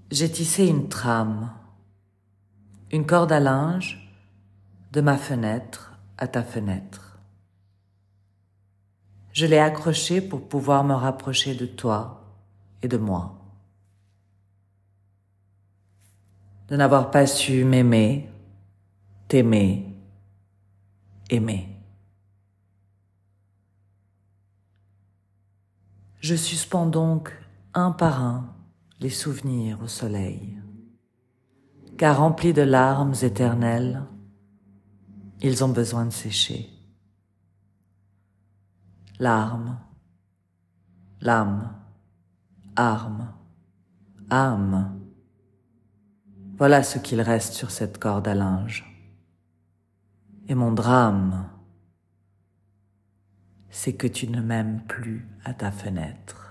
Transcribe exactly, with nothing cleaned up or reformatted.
J'ai tissé une trame, une corde à linge, de ma fenêtre à ta fenêtre. Je l'ai accrochée pour pouvoir me rapprocher de toi et de moi. De n'avoir pas su m'aimer, t'aimer, aimer. Je suspends donc un par un les souvenirs au soleil, car remplis de larmes éternelles, ils ont besoin de sécher. Larmes, l'âme, arme, âme. Voilà ce qu'il reste sur cette corde à linge. Et mon drame, c'est que tu ne m'aimes plus à ta fenêtre.